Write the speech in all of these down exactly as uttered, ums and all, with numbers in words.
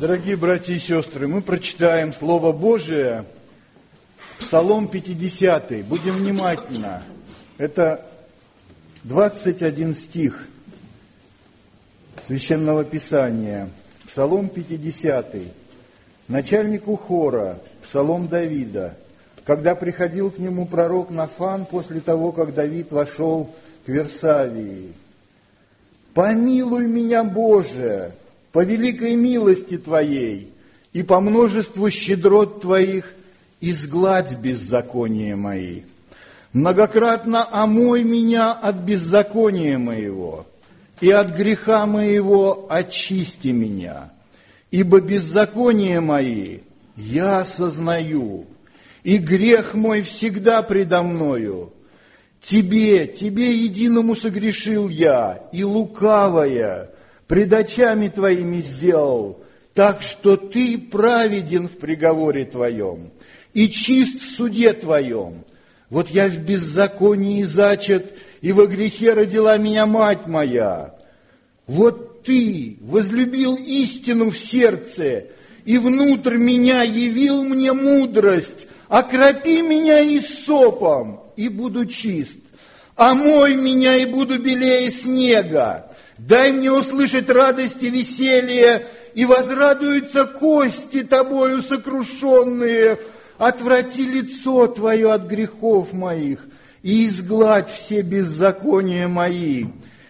Дорогие братья и сестры, мы прочитаем Слово Божие, Псалом пятидесятый. Будем внимательны. Это двадцать один стих Священного Писания. Псалом пятидесятый. Начальнику хора, Псалом Давида. Когда приходил к нему пророк Нафан после того, как Давид вошел к Версавии. «Помилуй меня, Боже, по великой милости Твоей и по множеству щедрот Твоих изгладь беззакония мои. Многократно омой меня от беззакония моего, и от греха моего очисти меня. Ибо беззакония мои я сознаю, и грех мой всегда предо мною. Тебе, Тебе единому согрешил я, и лукавая пред очами Твоими сделал, так что Ты праведен в приговоре Твоем и чист в суде Твоем. Вот я в беззаконии зачат, и во грехе родила меня мать моя. Вот Ты возлюбил истину в сердце, и внутрь меня явил мне мудрость. Окропи меня иссопом, и буду чист. Омой меня, и буду белее снега. Дай мне услышать радость и веселье, и возрадуются кости Тобою сокрушенные. Отврати лицо Твое от грехов моих, и изгладь все беззакония мои.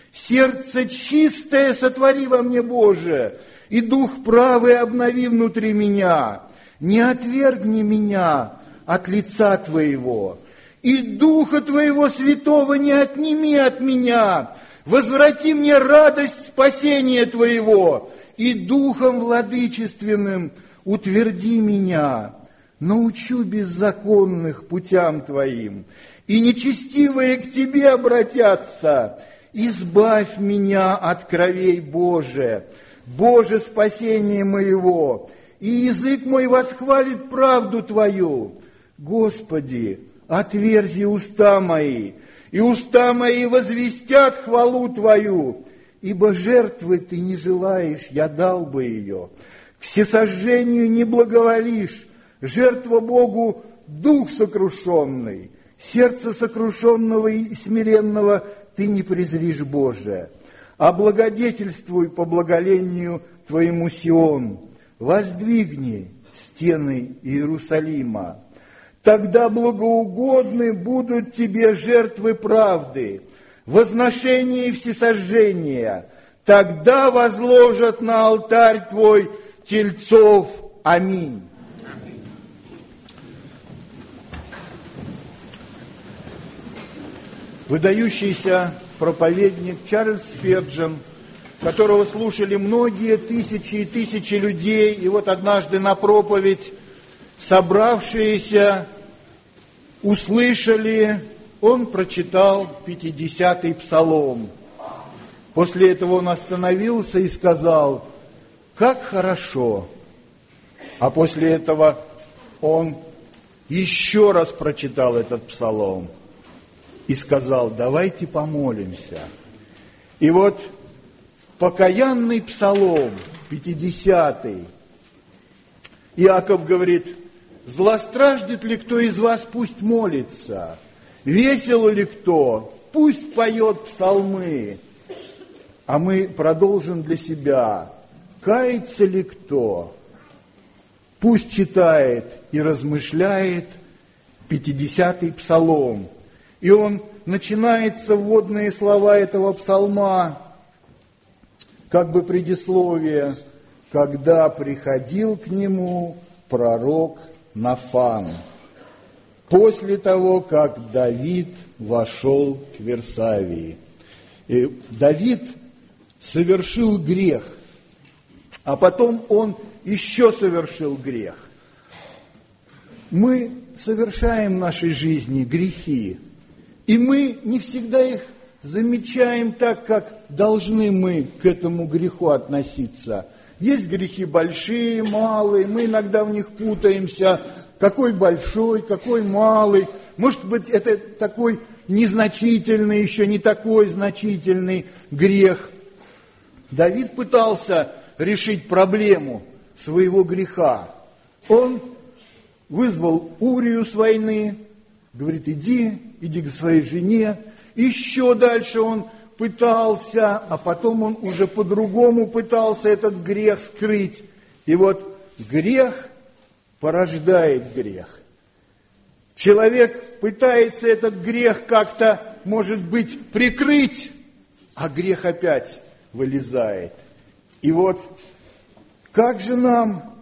Сердце чистое сотвори во мне, Боже, и дух правый обнови внутри меня. Не отвергни меня от лица Твоего, и Духа Твоего Святого не отними от меня. Возврати мне радость спасения Твоего, и Духом Владычественным утверди меня. Научу беззаконных путям Твоим, и нечестивые к Тебе обратятся. Избавь меня от кровей, Боже, Боже, спасение моего, и язык мой восхвалит правду Твою. Господи, отверзи уста мои, и уста мои возвестят хвалу Твою, ибо жертвы Ты не желаешь, я дал бы ее. К всесожжению не благоволишь, жертва Богу дух сокрушенный, сердце сокрушенного и смиренного Ты не презришь, Боже. Облагодетельствуй по благолению Твоему Сион, воздвигни стены Иерусалима. Тогда благоугодны будут Тебе жертвы правды, возношения и всесожжения. Тогда возложат на алтарь Твой тельцов. Аминь. Выдающийся проповедник Чарльз Спирджин, которого слушали многие тысячи и тысячи людей, и вот однажды на проповедь собравшиеся услышали, он прочитал пятидесятый псалом. После этого он остановился и сказал: «Как хорошо!» А после этого он еще раз прочитал этот псалом и сказал: «Давайте помолимся». И вот покаянный псалом, пятидесятый, Иаков говорит: «Злостраждет ли кто из вас, пусть молится, весело ли кто, пусть поет псалмы». А мы продолжим для себя: «Кается ли кто, пусть читает и размышляет пятидесятый псалом». И он начинается вводные слова этого псалма, как бы предисловие: «Когда приходил к нему пророк Нафан, после того, как Давид вошел к Версавии». И Давид совершил грех, а потом он еще совершил грех. Мы совершаем в нашей жизни грехи, и мы не всегда их замечаем так, как должны мы к этому греху относиться. Есть грехи большие, малые, мы иногда в них путаемся. Какой большой, какой малый. Может быть, это такой незначительный, еще не такой значительный грех. Давид пытался решить проблему. своего греха. Он вызвал Урию с войны, говорит, иди, иди к своей жене. Еще дальше он пытался, а потом он уже по-другому пытался этот грех скрыть. И вот грех порождает грех. Человек пытается этот грех как-то, может быть, прикрыть, а грех опять вылезает. И вот как же нам,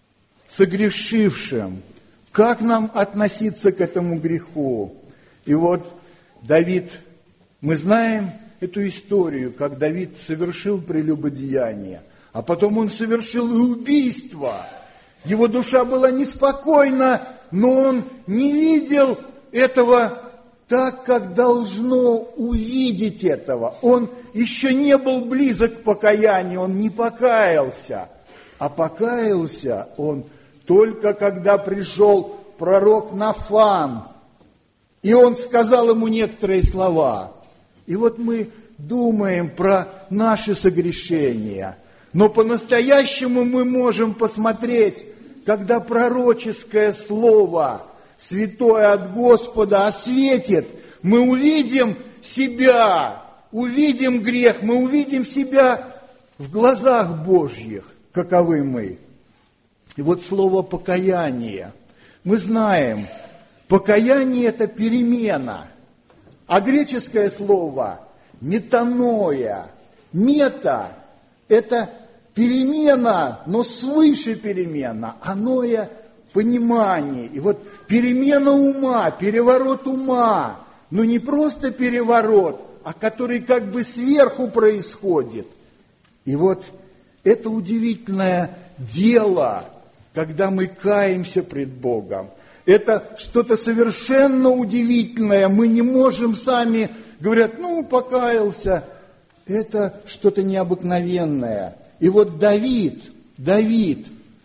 согрешившим, как нам относиться к этому греху? И вот Давид, мы знаем эту историю, как Давид совершил прелюбодеяние, а потом он совершил и убийство. Его душа была неспокойна, но он не видел этого так, как должно увидеть этого. Он еще не был близок к покаянию, он не покаялся. А покаялся он только когда пришел пророк Нафан, и он сказал ему некоторые слова. И вот мы думаем про наши согрешения, но по-настоящему мы можем посмотреть, когда пророческое слово, святое от Господа, осветит, мы увидим себя, увидим грех, мы увидим себя в глазах Божьих, каковы мы. И вот слово «покаяние». Мы знаем, покаяние – это перемена, а греческое слово «метаноя». Мета – это перемена, но свыше перемена, аноя – понимание. И вот перемена ума, переворот ума, но не просто переворот, а который как бы сверху происходит. И вот это удивительное дело, когда мы каемся пред Богом. Это что-то совершенно удивительное. Мы не можем сами, говорят, ну, покаялся. Это что-то необыкновенное. И вот Давид, Давид,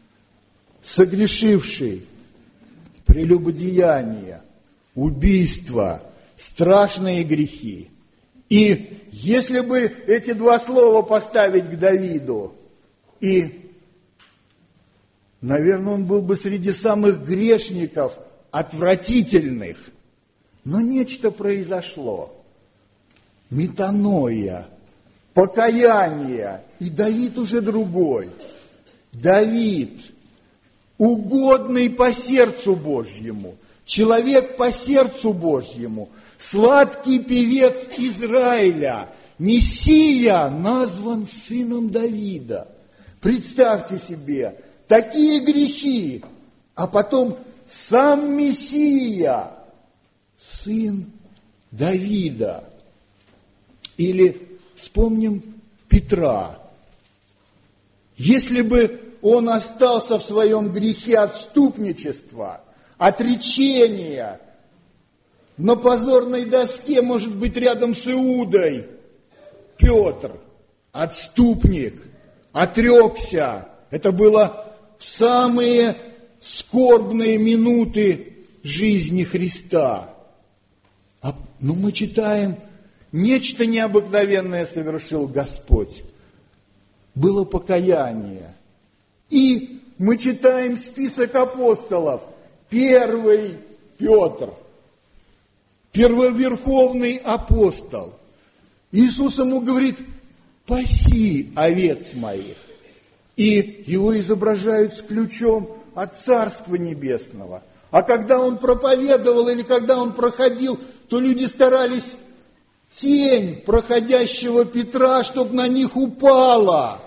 согрешивший, прелюбодеяние, убийство, страшные грехи. И если бы эти два слова поставить к Давиду, и, наверное, он был бы среди самых грешников, отвратительных, но нечто произошло. Метаноя, покаяние, и Давид уже другой. Давид, угодный по сердцу Божьему, человек по сердцу Божьему, сладкий певец Израиля, Мессия назван сыном Давида. Представьте себе, такие грехи, а потом сам Мессия, сын Давида. Или вспомним Петра. Если бы он остался в своем грехе отступничества, отречения, на позорной доске, может быть, рядом с Иудой, Петр, отступник, отрекся. Это было в самые скорбные минуты жизни Христа. А, ну, мы читаем, нечто необыкновенное совершил Господь. Было покаяние. И мы читаем список апостолов. Первый Петр, первоверховный апостол. Иисус ему говорит, паси овец моих. И его изображают с ключом от Царства Небесного. А когда он проповедовал или когда он проходил, то люди старались тень проходящего Петра, чтобы на них упала.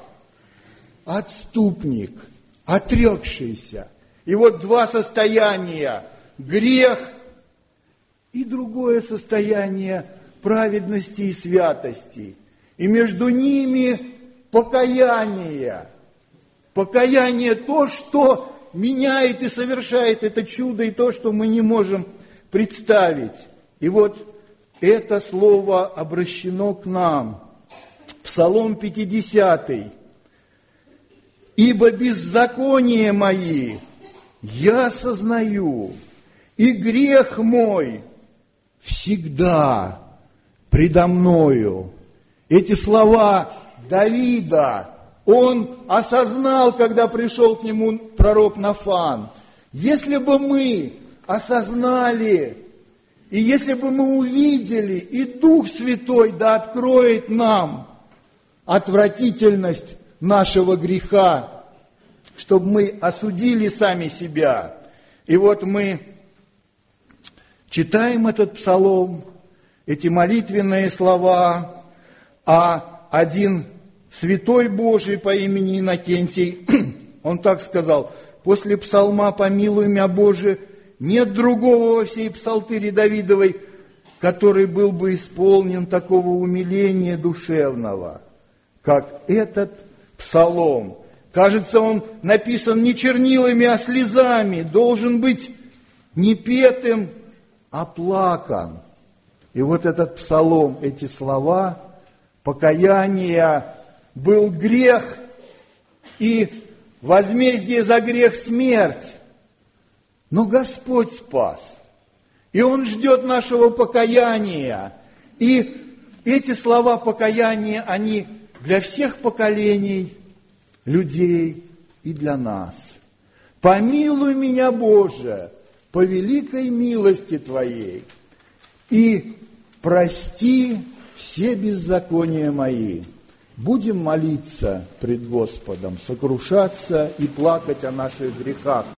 Отступник, отрекшийся. И вот два состояния. Грех и другое состояние праведности и святости. И между ними покаяние. Покаяние то, что меняет и совершает это чудо, и то, что мы не можем представить. И вот это слово обращено к нам. Псалом пятидесятый. «Ибо беззаконие мои я сознаю, и грех мой всегда предо мною». Эти слова Давида, он осознал, когда пришел к нему пророк Нафан. Если бы мы осознали, и если бы мы увидели, и Дух Святой да откроет нам отвратительность нашего греха, чтобы мы осудили сами себя. И вот мы читаем этот псалом, эти молитвенные слова, а один святой Божий по имени Иннокентий, он так сказал: «После псалма «Помилуй меня, Боже», нет другого во всей псалтыре Давидовой, который был бы исполнен такого умиления душевного, как этот псалом». Кажется, он написан не чернилами, а слезами, должен быть не петым, а плакан. И вот этот псалом, эти слова покаяния: был грех, и возмездие за грех смерть, но Господь спас. И Он ждет нашего покаяния. И эти слова покаяния, они для всех поколений людей и для нас. «Помилуй меня, Боже, по великой милости Твоей, и прости все беззакония мои». Будем молиться пред Господом, сокрушаться и плакать о наших грехах.